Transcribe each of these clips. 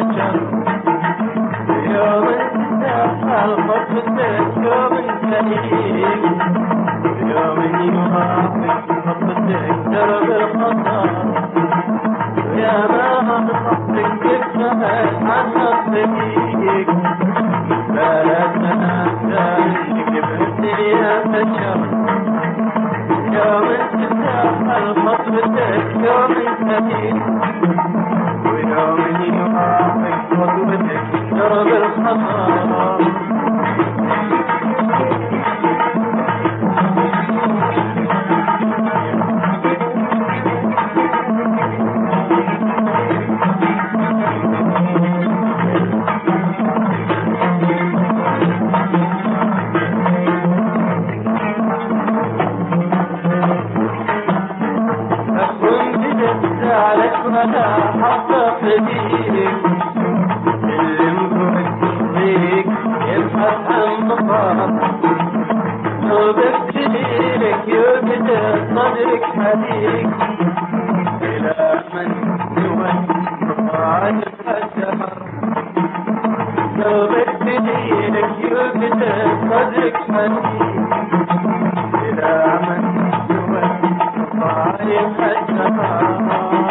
بشر يوم انتهى خطتك يوم انتهيك يوم يوافق خطتك درب الخطر يا ما خطتك تفهم عن الصديق فلا تنسى انك بالدنيا بشر يوم انتهى خطتك يوم انتهيك ويوم يوافق خطتك درب الخطر عليك ولا حق صديق اللي مفكرك يبحث عن ضفاف لو ببتليلك يوجد صدرك حديق إلى من يوجد الشهر لو ببتليلك يوجد صدرك حديق إلى من يوجد الشهر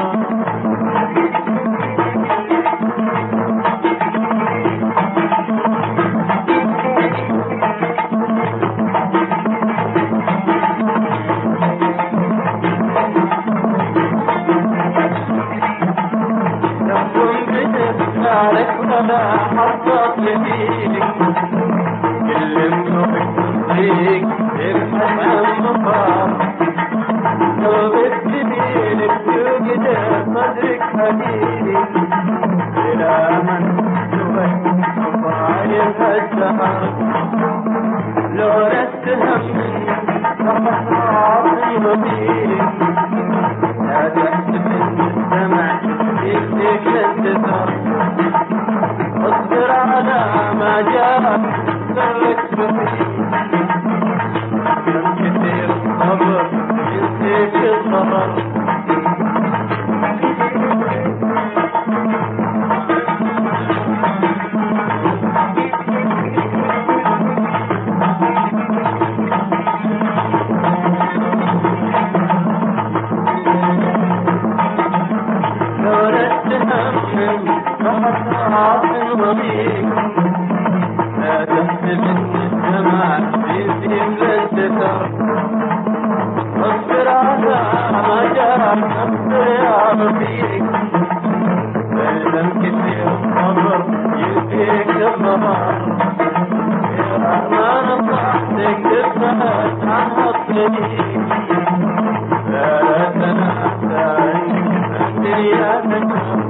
عليك ولا حطت لديك اللي مفكرك يبحث عن ضفاف لو بتبينك يوجد صدرك حديدك إلى من يوجد ضفايف الشهر لو نتهم فقط عاصي مبيك لا تحسب ان السمع يكفيك للدثر اصبر على ما جاءك سرك بخير كم كثير الصبر ينسيك الخبر فقط عاصم وضيق لا تحسب ان السمع يزيد للدثر اصبر على ما جرى اصبر يا رفيق فإذا كثير الصبر يزيك الضرر يا ما نصحتك تبحث عن الصديق لا تنسى انك الدنيا تكون